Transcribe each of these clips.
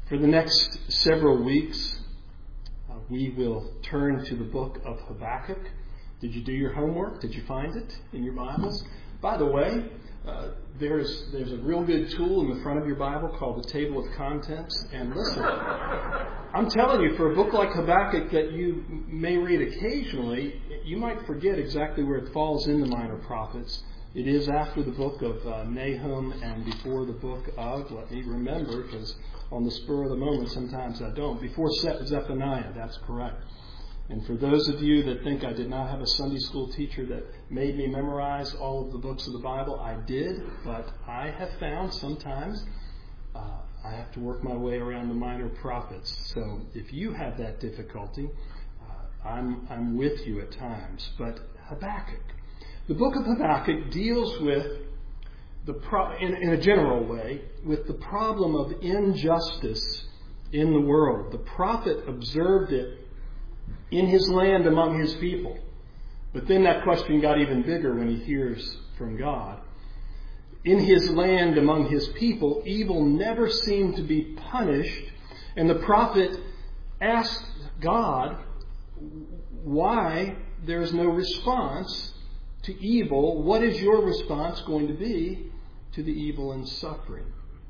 For the next several weeks, we will turn to the book of Habakkuk. Did you do your homework? Did you find it in your Bibles? By the way, there's a real good tool in the front of your Bible called the Table of Contents. And listen, I'm telling you, for a book like Habakkuk that you may read occasionally, you might forget exactly where it falls in the Minor Prophets. It is after the book of Nahum and before the book of, let me remember, because on the spur of the moment sometimes I don't, before Zephaniah, that's correct. And for those of you that think I did not have a Sunday school teacher that made me memorize all of the books of the Bible, I did, but I have found sometimes I have to work my way around the Minor Prophets. So if you have that difficulty, I'm with you at times. But Habakkuk. The book of Habakkuk deals with, in a general way, with the problem of injustice in the world. The prophet observed it in his land among his people. But then that question got even bigger when he hears from God. In his land among his people, evil never seemed to be punished. And the prophet asked God why there is no response to evil. What is your response going to be to the evil and suffering?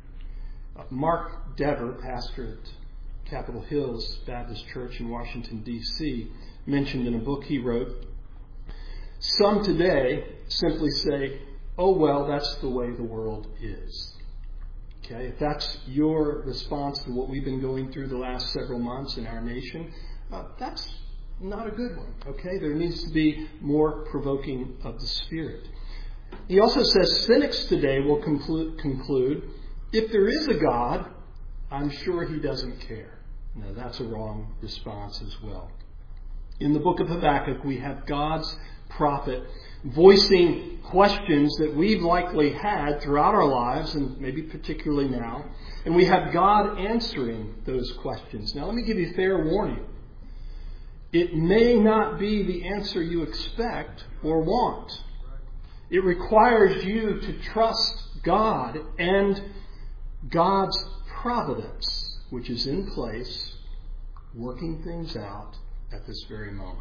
Mark Dever, pastor at Capitol Hills Baptist Church in Washington, D.C., mentioned in a book he wrote, some today simply say, oh, well, that's the way the world is. Okay, if that's your response to what we've been going through the last several months in our nation, that's not a good one. Okay, there needs to be more provoking of the Spirit. He also says cynics today will conclude, if there is a God, I'm sure he doesn't care. Now, that's a wrong response as well. In the book of Habakkuk, we have God's prophet voicing questions that we've likely had throughout our lives, and maybe particularly now. And we have God answering those questions. Now, let me give you fair warning. It may not be the answer you expect or want. It requires you to trust God and God's providence, which is in place, working things out at this very moment.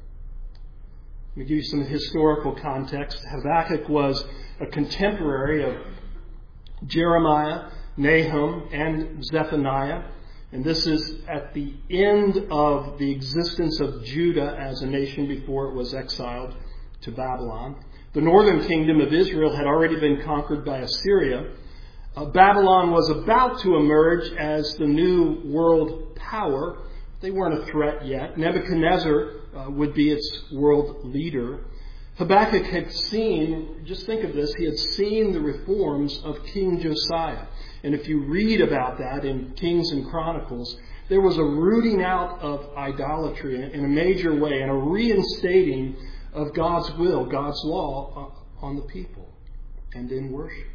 Let me give you some historical context. Habakkuk was a contemporary of Jeremiah, Nahum, and Zephaniah. And this is at the end of the existence of Judah as a nation before it was exiled to Babylon. The northern kingdom of Israel had already been conquered by Assyria. Babylon was about to emerge as the new world power. They weren't a threat yet. Nebuchadnezzar would be its world leader. Habakkuk had seen, just think of this, he had seen the reforms of King Josiah. And if you read about that in Kings and Chronicles, there was a rooting out of idolatry in a major way and a reinstating of God's will, God's law on the people and in worship.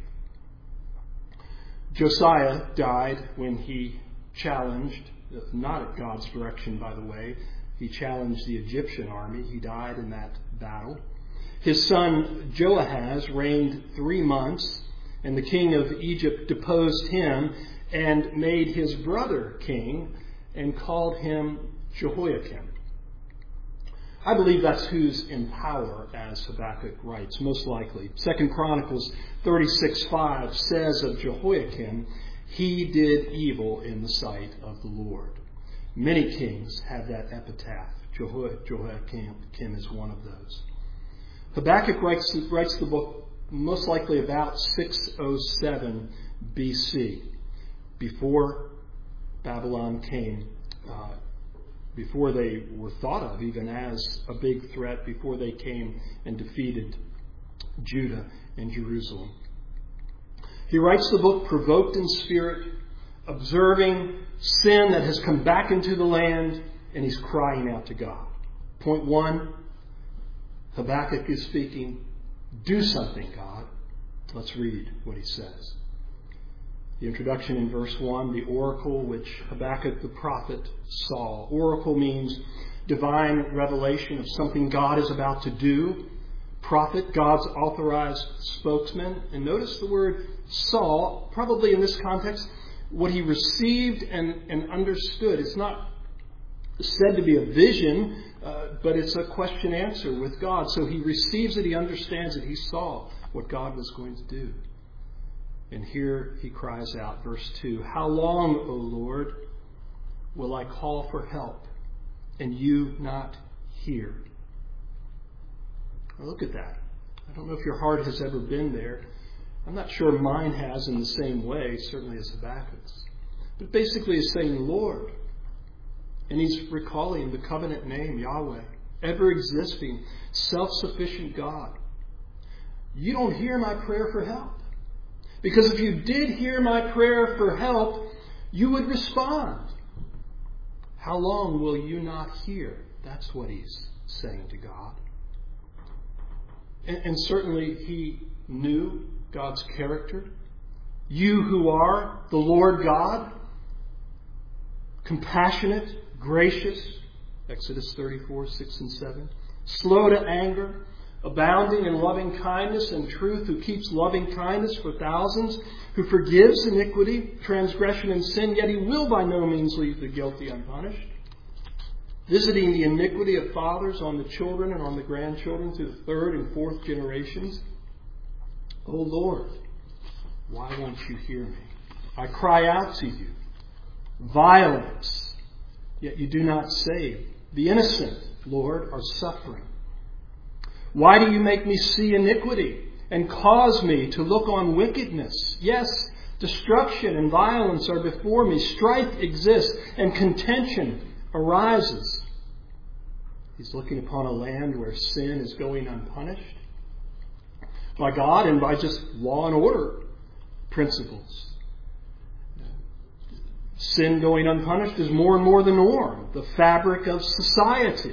Josiah died when he challenged, not at God's direction, by the way, he challenged the Egyptian army. He died in that battle. His son Joahaz reigned 3 months, and the king of Egypt deposed him and made his brother king and called him Jehoiakim. I believe that's who's in power as Habakkuk writes, most likely. 2 Chronicles 36:5 says of Jehoiakim, he did evil in the sight of the Lord. Many kings have that epitaph. Jehoiakim is one of those. Habakkuk writes the book most likely about 607 BC, before Babylon came, before they were thought of even as a big threat, before they came and defeated Judah and Jerusalem. He writes the book provoked in spirit, observing sin that has come back into the land, and he's crying out to God. Point 1, Habakkuk is speaking, do something, God. Let's read what he says. The introduction in verse 1, the oracle which Habakkuk the prophet saw. Oracle means divine revelation of something God is about to do. Prophet, God's authorized spokesman. And notice the word saw, probably in this context, what he received and understood. It's not said to be a vision, but it's a question-answer with God. So he receives it, he understands it, he saw what God was going to do. And here he cries out, verse 2, "How long, O Lord, will I call for help, and you not hear?" Now look at that. I don't know if your heart has ever been there. I'm not sure mine has in the same way, certainly as Habakkuk's. But basically he's saying, Lord. And he's recalling the covenant name, Yahweh, ever-existing, self-sufficient God. You don't hear my prayer for help. Because if you did hear my prayer for help, you would respond. How long will you not hear? That's what he's saying to God. And certainly he knew God's character. You who are the Lord God, compassionate, gracious, Exodus 34, 6 and 7, slow to anger, abounding in loving kindness and truth, who keeps loving kindness for thousands, who forgives iniquity, transgression, and sin, yet he will by no means leave the guilty unpunished, visiting the iniquity of fathers on the children and on the grandchildren to the third and fourth generations. O Lord, why won't you hear me? I cry out to you. Violence, yet you do not save. The innocent, Lord, are suffering. Why do you make me see iniquity and cause me to look on wickedness? Yes, destruction and violence are before me. Strife exists and contention arises. He's looking upon a land where sin is going unpunished by God and by just law and order principles. Sin going unpunished is more and more the norm, the fabric of society.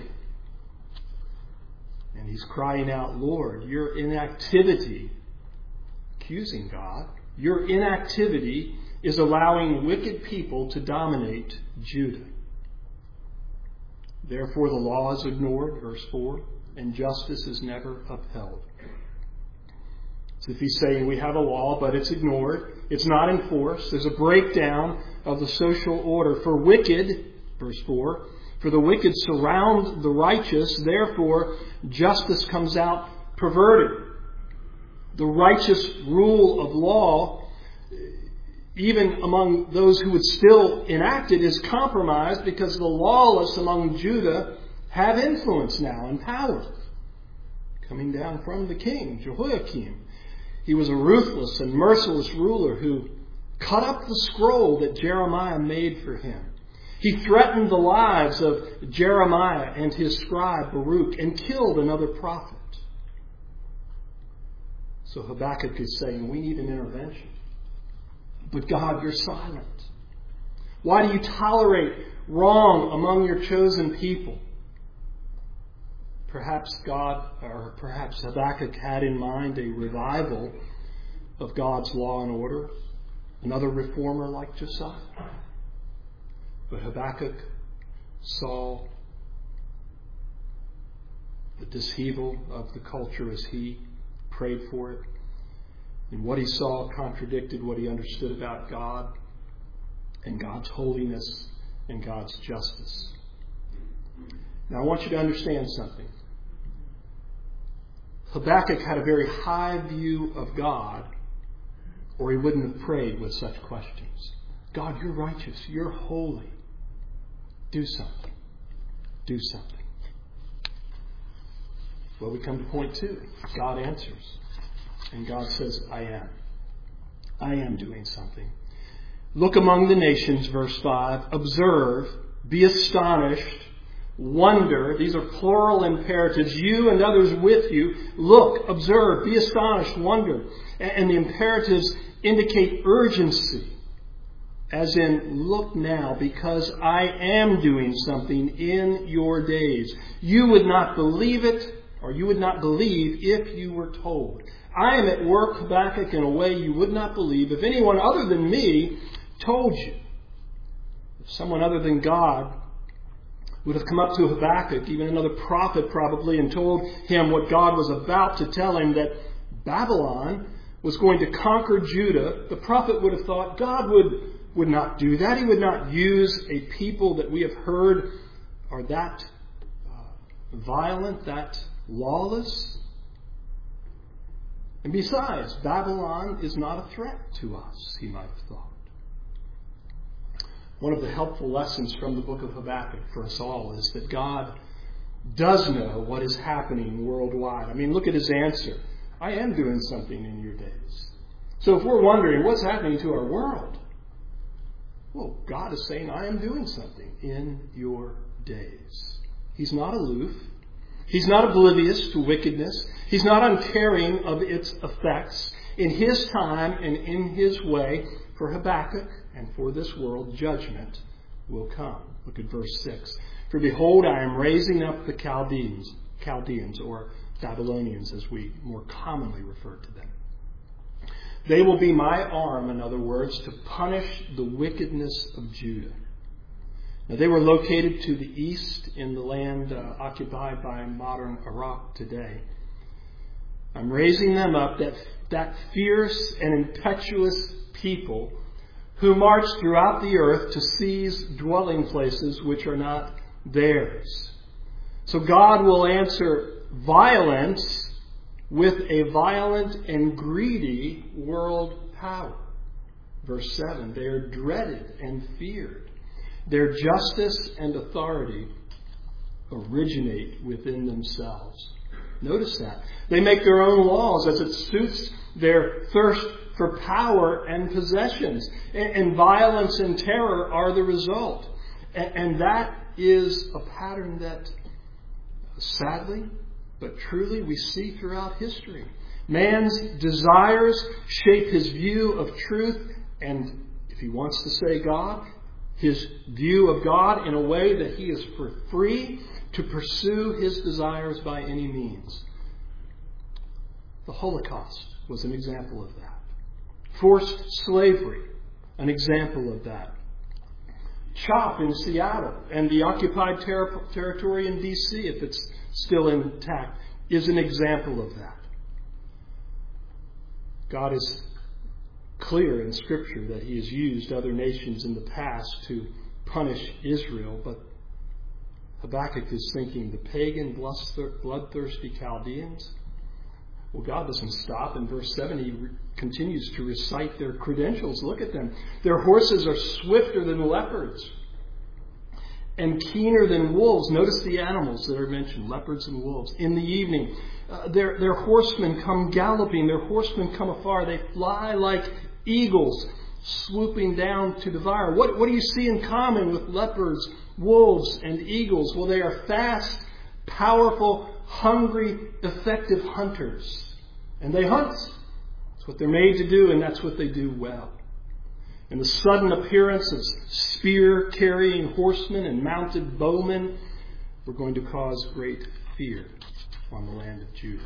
And he's crying out, Lord, your inactivity, accusing God, your inactivity is allowing wicked people to dominate Judah. Therefore the law is ignored, verse 4, and justice is never upheld. So if he's saying we have a law, but it's ignored, it's not enforced, there's a breakdown of the social order. For wicked, verse 4, for the wicked surround the righteous, therefore justice comes out perverted. The righteous rule of law, even among those who would still enact it, is compromised because the lawless among Judah have influence now and power. Coming down from the king, Jehoiakim. He was a ruthless and merciless ruler who cut up the scroll that Jeremiah made for him. He threatened the lives of Jeremiah and his scribe Baruch and killed another prophet. So Habakkuk is saying, we need an intervention. But God, you're silent. Why do you tolerate wrong among your chosen people? Perhaps God, or perhaps Habakkuk had in mind a revival of God's law and order, another reformer like Josiah. But Habakkuk saw the dishevel of the culture as he prayed for it. And what he saw contradicted what he understood about God and God's holiness and God's justice. Now I want you to understand something. Habakkuk had a very high view of God, or he wouldn't have prayed with such questions. God, you're righteous. You're holy. Do something. Do something. Well, we come to point 2. God answers. And God says, I am. I am doing something. Look among the nations, verse 5. Observe, be astonished, wonder. These are plural imperatives. You and others with you. Look, observe, be astonished, wonder. And the imperatives indicate urgency. As in, look now, because I am doing something in your days. You would not believe it, or you would not believe if you were told. I am at work, Habakkuk, in a way you would not believe if anyone other than me told you. If someone other than God would have come up to Habakkuk, even another prophet probably, and told him what God was about to tell him, that Babylon was going to conquer Judah, the prophet would have thought God would would not do that. He would not use a people that we have heard are that violent, that lawless. And besides, Babylon is not a threat to us, he might have thought. One of the helpful lessons from the book of Habakkuk for us all is that God does know what is happening worldwide. I mean, look at his answer. I am doing something in your days. So if we're wondering what's happening to our world, well, God is saying, I am doing something in your days. He's not aloof. He's not oblivious to wickedness. He's not uncaring of its effects. In his time and in his way, for Habakkuk and for this world, judgment will come. Look at verse 6. For behold, I am raising up the Chaldeans, or Babylonians as we more commonly refer to them. They will be my arm, in other words, to punish the wickedness of Judah. Now, they were located to the east in the land occupied by modern Iraq today. I'm raising them up, that fierce and impetuous people who march throughout the earth to seize dwelling places which are not theirs. So God will answer violence with a violent and greedy world power. Verse 7, they are dreaded and feared. Their justice and authority originate within themselves. Notice that. They make their own laws as it suits their thirst for power and possessions. And violence and terror are the result. And that is a pattern that, sadly, but truly, we see throughout history. Man's desires shape his view of truth, and if he wants to say God, his view of God in a way that he is free to pursue his desires by any means. The Holocaust was an example of that. Forced slavery, an example of that. CHOP in Seattle and the occupied territory in D.C., if it's still intact, is an example of that. God is clear in Scripture that he has used other nations in the past to punish Israel, but Habakkuk is thinking the pagan, bloodthirsty Chaldeans. Well, God doesn't stop. In verse 7, he continues to recite their credentials. Look at them. Their horses are swifter than leopards and keener than wolves. Notice the animals that are mentioned, leopards and wolves. In the evening, their horsemen come galloping. Their horsemen come afar. They fly like eagles, swooping down to devour. What do you see in common with leopards, wolves, and eagles? Well, they are fast, powerful, hungry, effective hunters. And they hunt. That's what they're made to do, and that's what they do well. And the sudden appearance of spear-carrying horsemen and mounted bowmen were going to cause great fear on the land of Judah.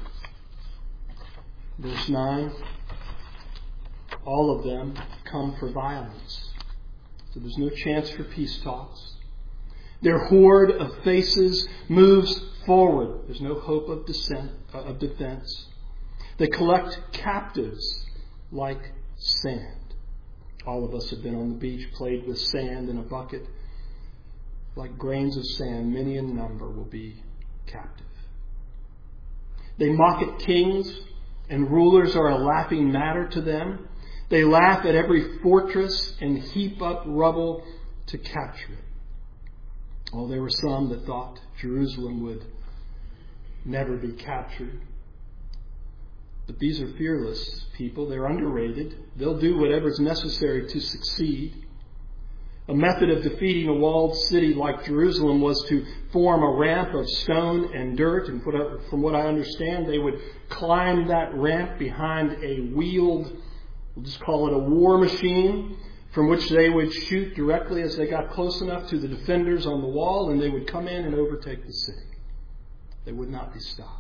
Verse 9, all of them come for violence. So there's no chance for peace talks. Their horde of faces moves forward. There's no hope of defense. They collect captives like sand. All of us have been on the beach, played with sand in a bucket. Like grains of sand, many in number will be captive. They mock at kings, and rulers are a laughing matter to them. They laugh at every fortress and heap up rubble to capture it. Oh, there were some that thought Jerusalem would never be captured. But these are fearless people. They're underrated. They'll do whatever is necessary to succeed. A method of defeating a walled city like Jerusalem was to form a ramp of stone and dirt. And from what I understand, they would climb that ramp behind a wheeled, we'll just call it a war machine, from which they would shoot directly as they got close enough to the defenders on the wall, and they would come in and overtake the city. They would not be stopped.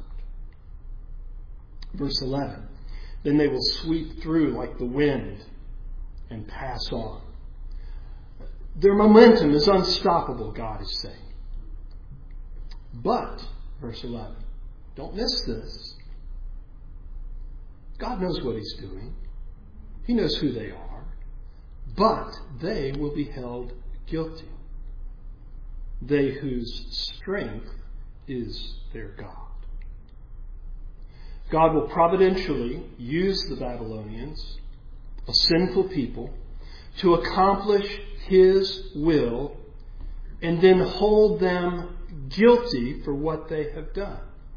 Verse 11, then they will sweep through like the wind and pass on. Their momentum is unstoppable, God is saying. But, verse 11, don't miss this. God knows what he's doing. He knows who they are. but they will be held guilty. They whose strength is their God. God will providentially use the Babylonians, a sinful people, to accomplish His will and then hold them guilty for what they have done.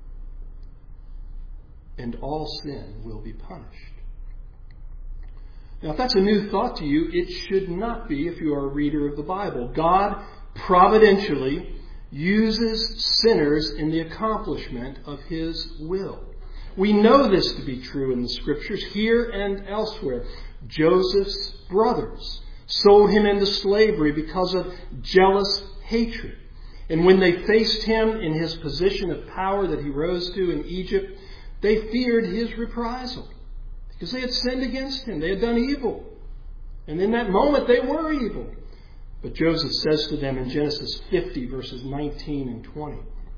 And all sin will be punished. Now, if that's a new thought to you, it should not be if you are a reader of the Bible. God providentially uses sinners in the accomplishment of His will. We know this to be true in the Scriptures, here and elsewhere. Joseph's brothers sold him into slavery because of jealous hatred. And when they faced him in his position of power that he rose to in Egypt, they feared his reprisal because they had sinned against him. They had done evil. And in that moment, they were evil. But Joseph says to them in Genesis 50, verses 19 and 20,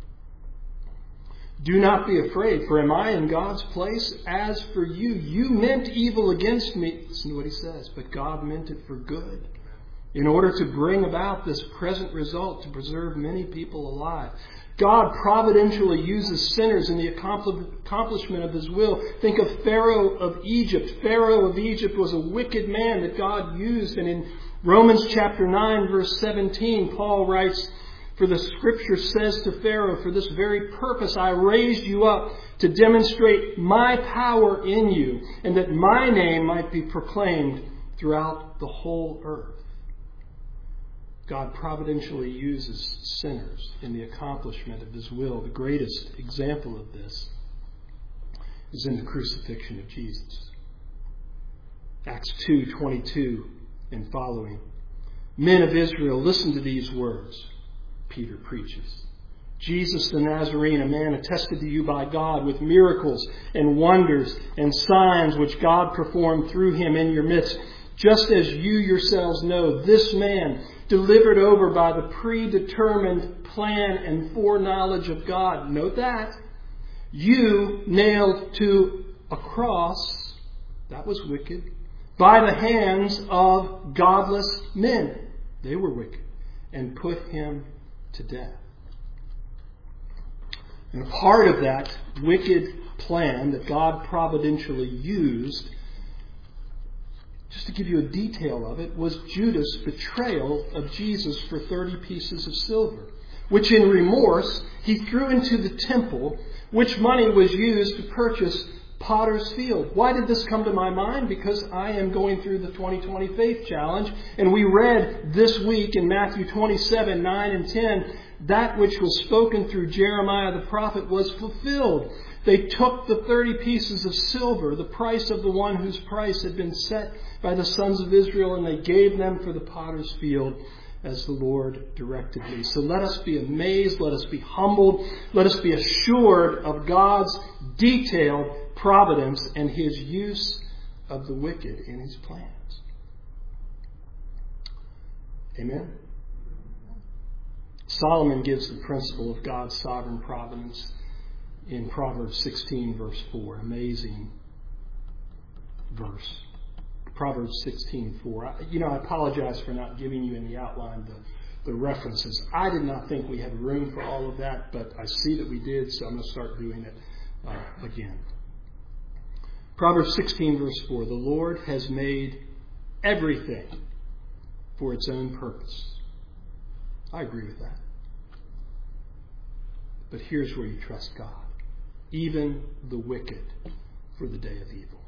"Do not be afraid, for am I in God's place? As for you, you meant evil against me." Listen to what he says. "But God meant it for good, in order to bring about this present result, to preserve many people alive." God providentially uses sinners in the accomplishment of His will. Think of Pharaoh of Egypt. Pharaoh of Egypt was a wicked man that God used. And in Romans chapter 9, verse 17, Paul writes, "For the Scripture says to Pharaoh, for this very purpose I raised you up, to demonstrate my power in you, and that my name might be proclaimed throughout the whole earth." God providentially uses sinners in the accomplishment of His will. The greatest example of this is in the crucifixion of Jesus. Acts 2:22 and following. "Men of Israel, listen to these words," Peter preaches. "Jesus the Nazarene, a man attested to you by God with miracles and wonders and signs which God performed through him in your midst, just as you yourselves know, this man, delivered over by the predetermined plan and foreknowledge of God," note that, "you nailed to a cross," that was wicked, "by the hands of godless men," they were wicked, "and put him to death." And a part of that wicked plan that God providentially used, just to give you a detail of it, was Judas' betrayal of Jesus for 30 pieces of silver, which in remorse he threw into the temple, which money was used to purchase Potter's Field. Why did this come to my mind? Because I am going through the 2020 Faith Challenge, and we read this week in Matthew 27, 9 and 10, that which was spoken through Jeremiah the prophet was fulfilled. They took the 30 pieces of silver, the price of the one whose price had been set by the sons of Israel, and they gave them for the Potter's Field as the Lord directed me. So let us be amazed, let us be humbled, let us be assured of God's detailed providence and His use of the wicked in His plans. Amen? Solomon gives the principle of God's sovereign providence in Proverbs 16, verse 4. Amazing verse. Proverbs 16:4. I apologize for not giving you in the outline the references. I did not think we had room for all of that, but I see that we did, so I'm going to start doing it again. Proverbs 16, verse 4. "The Lord has made everything for its own purpose." I agree with that. But here's where you trust God. "Even the wicked for the day of evil."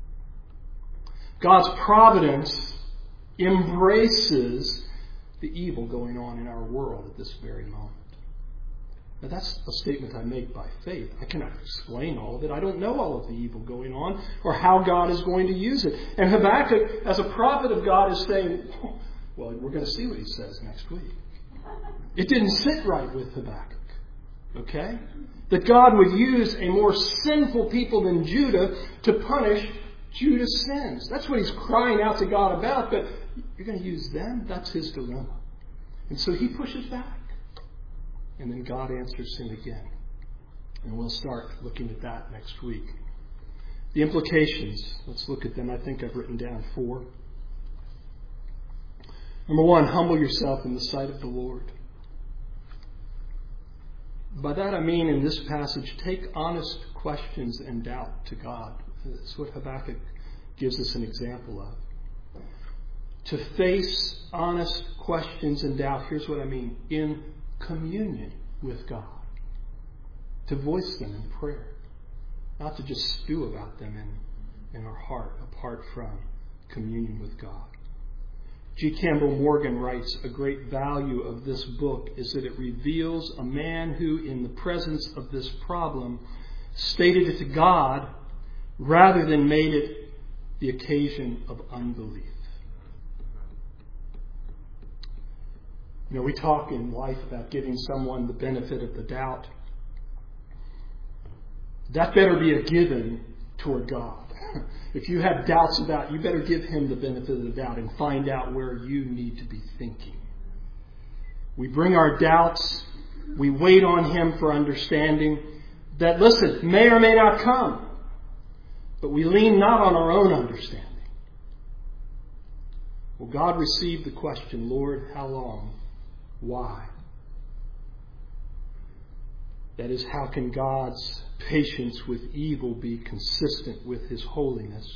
God's providence embraces the evil going on in our world at this very moment. Now, that's a statement I make by faith. I cannot explain all of it. I don't know all of the evil going on or how God is going to use it. And Habakkuk, as a prophet of God, is saying, well, we're going to see what he says next week. It didn't sit right with Habakkuk. Okay? That God would use a more sinful people than Judah to punish Judah's sins. That's what he's crying out to God about, but you're going to use them? That's his dilemma. And so he pushes back. And then God answers him again. And we'll start looking at that next week. The implications, let's look at them. I think I've written down 4. Number one, humble yourself in the sight of the Lord. By that I mean, in this passage, take honest questions and doubt to God. That's what Habakkuk gives us an example of. To face honest questions and doubt, here's what I mean, in communion with God. To voice them in prayer. Not to just stew about them in our heart, apart from communion with God. G. Campbell Morgan writes, a great value of this book is that it reveals a man who, in the presence of this problem, stated it to God rather than made it the occasion of unbelief. You know, we talk in life about giving someone the benefit of the doubt. That better be a given toward God. If you have doubts about, you better give Him the benefit of the doubt and find out where you need to be thinking. We bring our doubts. We wait on Him for understanding that, listen, may or may not come. But we lean not on our own understanding. Well, God received the question, Lord, how long? Why? That is, how can God's patience with evil be consistent with His holiness?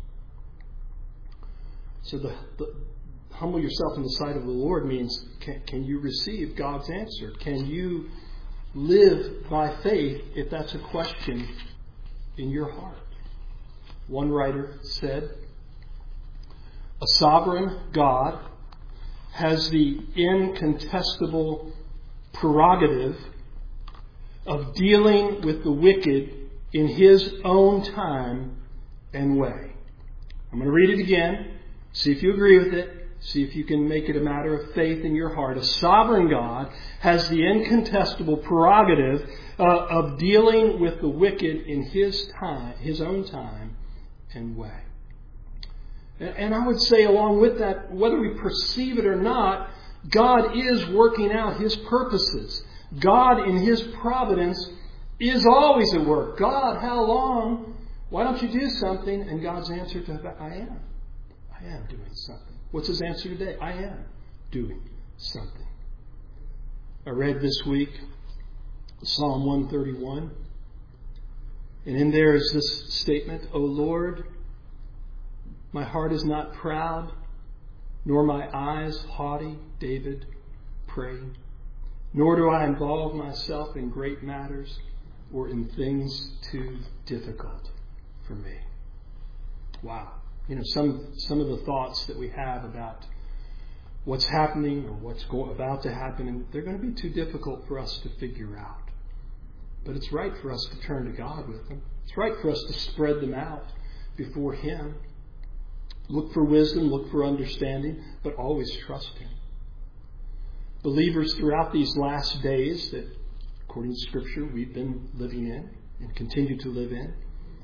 So the humble yourself in the sight of the Lord means, can you receive God's answer? Can you live by faith if that's a question in your heart? One writer said, a sovereign God has the incontestable prerogative of dealing with the wicked in His own time and way. I'm going to read it again. See if you agree with it. See if you can make it a matter of faith in your heart. A sovereign God has the incontestable prerogative of dealing with the wicked in His time, His own time and way. And I would say along with that, whether we perceive it or not, God is working out His purposes. God in His providence is always at work. God, how long? Why don't you do something? And God's answer to that, I am. I am doing something. What's His answer today? I am doing something. I read this week Psalm 131. And in there is this statement, O Lord, my heart is not proud, nor my eyes haughty, David praying. Nor do I involve myself in great matters or in things too difficult for me. Wow. You know, some of the thoughts that we have about what's happening or what's about to happen, and they're going to be too difficult for us to figure out. But it's right for us to turn to God with them. It's right for us to spread them out before Him. Look for wisdom, look for understanding, but always trust Him. Believers throughout these last days that, according to Scripture, we've been living in and continue to live in,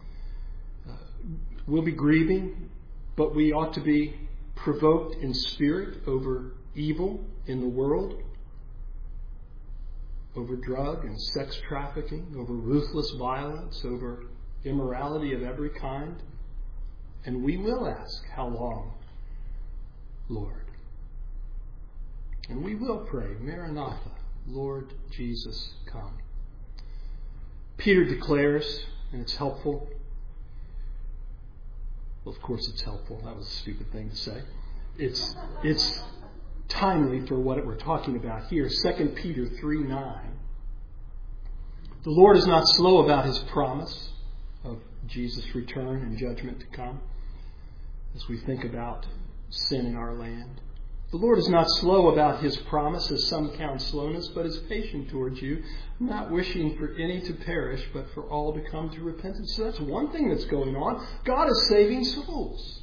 we'll be grieving, but we ought to be provoked in spirit over evil in the world, over drug and sex trafficking, over ruthless violence, over immorality of every kind. And we will ask, how long, Lord? And we will pray, Maranatha, Lord Jesus, come. Peter declares, and it's helpful. Well, of course it's helpful. That was a stupid thing to say. It's timely for what we're talking about here. 2 Peter 3:9. The Lord is not slow about His promise of Jesus' return and judgment to come as we think about sin in our land. The Lord is not slow about His promise, as some count slowness, but is patient towards you, not wishing for any to perish, but for all to come to repentance. So that's one thing that's going on. God is saving souls.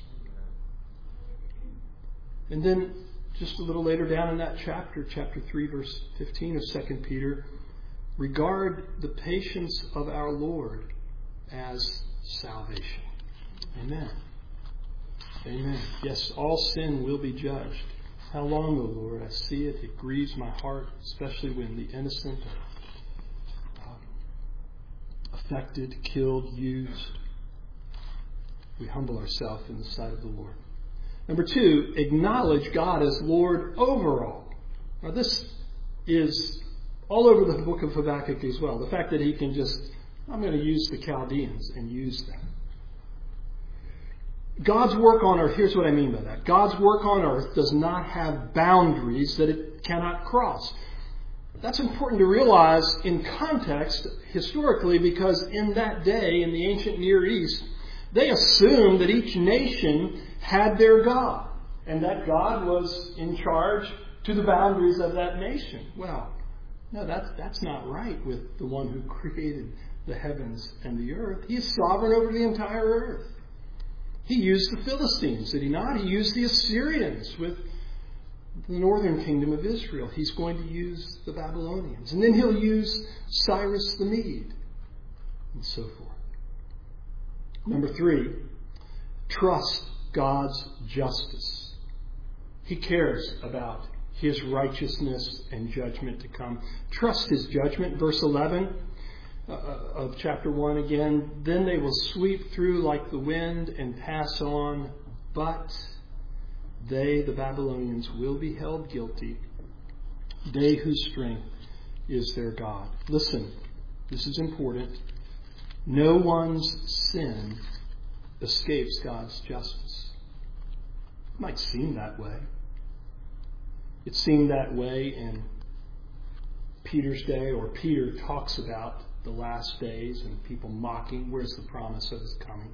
And then just a little later down in that chapter 3, verse 15 of 2 Peter, regard the patience of our Lord as salvation. Amen. Amen. Yes, all sin will be judged. How long, O Lord? I see it. It grieves my heart, especially when the innocent are affected, killed, used. We humble ourselves in the sight of the Lord. Number 2, acknowledge God as Lord over all. Now this is all over the book of Habakkuk as well. The fact that he can I'm going to use the Chaldeans and use them. God's work on earth, here's what I mean by that. God's work on earth does not have boundaries that it cannot cross. That's important to realize in context historically, because in that day, in the ancient Near East, they assumed that each nation had their God, and that God was in charge to the boundaries of that nation. Well, no, that's not right with the one who created the heavens and the earth. He is sovereign over the entire earth. He used the Philistines, did he not? He used the Assyrians with the northern kingdom of Israel. He's going to use the Babylonians. And then he'll use Cyrus the Mede, and so forth. Number 3, trust God's justice. He cares about His righteousness and judgment to come. Trust His judgment. Verse 11 of chapter 1 again. Then they will sweep through like the wind and pass on, but they, the Babylonians, will be held guilty, they whose strength is their God. Listen, this is important. No one's sin escapes God's justice. It might seem that way. It seemed that way in Peter's day, or Peter talks about the last days and people mocking, where's the promise of His coming?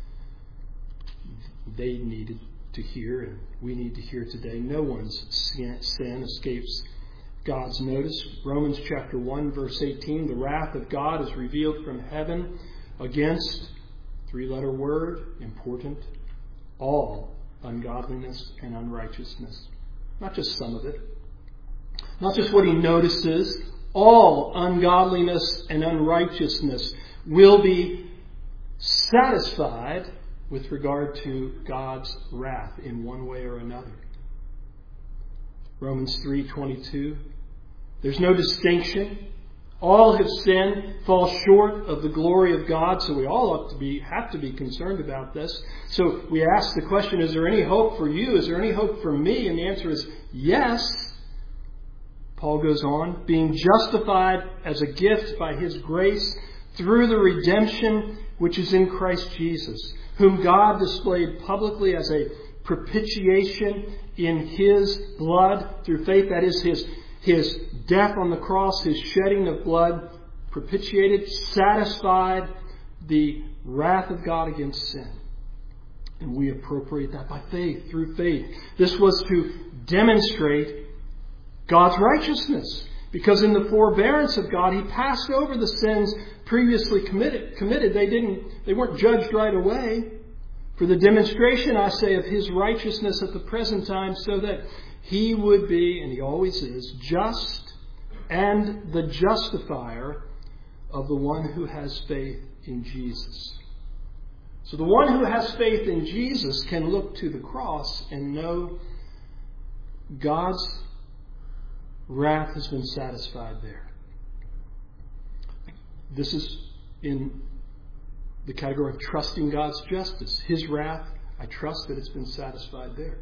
They needed to hear, and we need to hear today. No one's sin escapes God's notice. Romans chapter 1 verse 18, the wrath of God is revealed from heaven against, 3-letter word, important, all ungodliness and unrighteousness. Not just some of it. Not just what he notices. All ungodliness and unrighteousness will be satisfied with regard to God's wrath in one way or another. Romans 3:22. There's no distinction. All have sinned, fall short of the glory of God, so we all have to be concerned about this. So we ask the question, is there any hope for you? Is there any hope for me? And the answer is yes. Paul goes on, being justified as a gift by His grace through the redemption which is in Christ Jesus, whom God displayed publicly as a propitiation in His blood through faith. That is His death on the cross, His shedding of blood, propitiated, satisfied the wrath of God against sin. And we appropriate that by faith, through faith. This was to demonstrate God's righteousness, because in the forbearance of God, He passed over the sins previously committed. They weren't judged right away. For the demonstration, I say, of His righteousness at the present time, so that He would be, and He always is, just and the justifier of the one who has faith in Jesus. So the one who has faith in Jesus can look to the cross and know God's wrath has been satisfied there. This is in the category of trusting God's justice. His wrath, I trust that it's been satisfied there.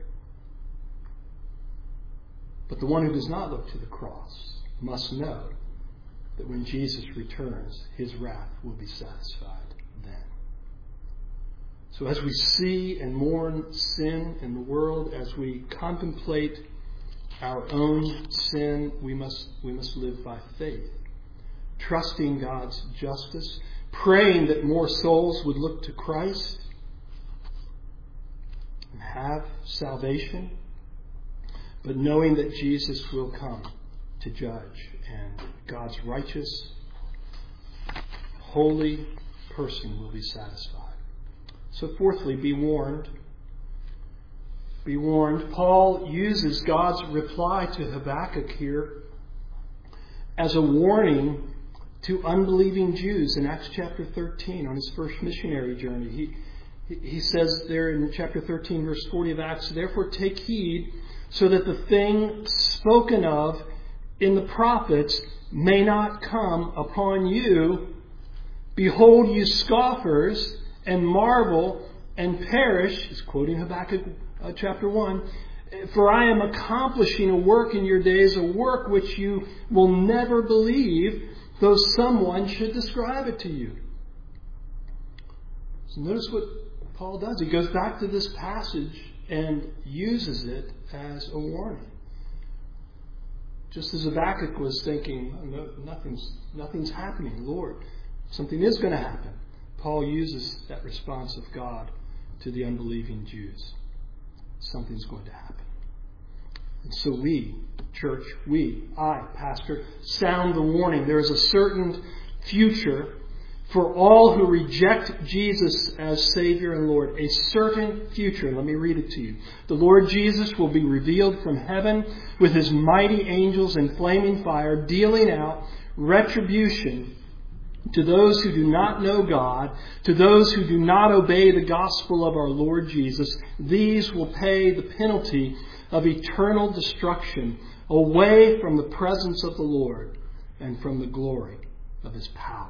But the one who does not look to the cross must know that when Jesus returns, His wrath will be satisfied then. So as we see and mourn sin in the world, as we contemplate our own sin, we must live by faith, trusting God's justice, praying that more souls would look to Christ and have salvation, but knowing that Jesus will come to judge, and God's righteous, holy person will be satisfied. So fourthly, be warned. Be warned. Paul uses God's reply to Habakkuk here as a warning to unbelieving Jews in Acts chapter 13 on his first missionary journey. He says there in chapter 13, verse 40 of Acts, therefore take heed so that the thing spoken of in the prophets may not come upon you. Behold, you scoffers, and marvel and perish, he's quoting Habakkuk chapter 1. For I am accomplishing a work in your days, a work which you will never believe, though someone should describe it to you. So notice what Paul does. He goes back to this passage and uses it as a warning. Just as Habakkuk was thinking, no, nothing's happening, Lord. Something is going to happen. Paul uses that response of God to the unbelieving Jews. Something's going to happen. And so we, church, I, pastor, sound the warning. There is a certain future for all who reject Jesus as Savior and Lord. A certain future. Let me read it to you. The Lord Jesus will be revealed from heaven with His mighty angels in flaming fire, dealing out retribution to those who do not know God, to those who do not obey the gospel of our Lord Jesus. These will pay the penalty of eternal destruction away from the presence of the Lord and from the glory of His power.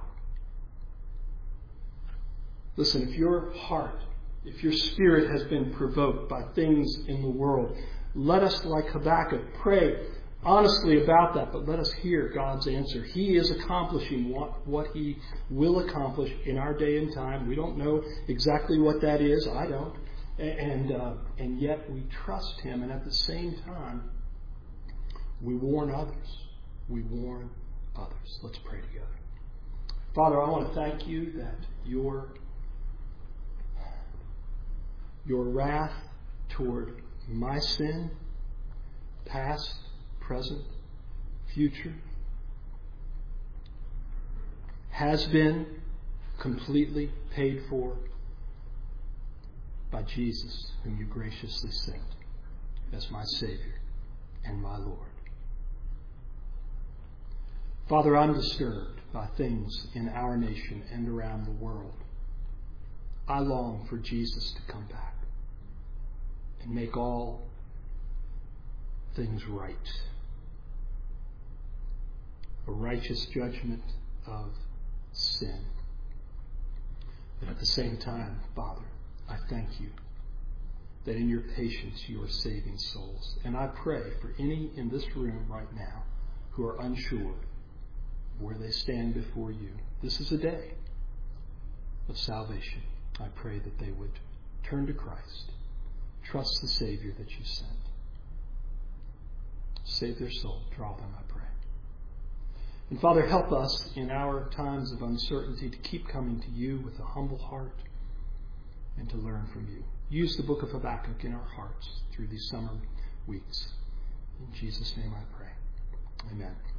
Listen, if your heart, if your spirit has been provoked by things in the world, let us, like Habakkuk, pray honestly about that, but let us hear God's answer. He is accomplishing what He will accomplish in our day and time. We don't know exactly what that is. I don't. And yet we trust Him. And at the same time, we warn others. We warn others. Let's pray together. Father, I want to thank You that Your wrath toward my sin, past, present, future, has been completely paid for by Jesus, whom You graciously sent as my Savior and my Lord. Father, I'm disturbed by things in our nation and around the world. I long for Jesus to come back and make all things right. A righteous judgment of sin. But at the same time, Father, I thank You that in Your patience You are saving souls. And I pray for any in this room right now who are unsure where they stand before You. This is a day of salvation. I pray that they would turn to Christ, trust the Savior that You sent. Save their soul. Draw them, I pray. And Father, help us in our times of uncertainty to keep coming to You with a humble heart and to learn from You. Use the book of Habakkuk in our hearts through these summer weeks. In Jesus' name I pray. Amen.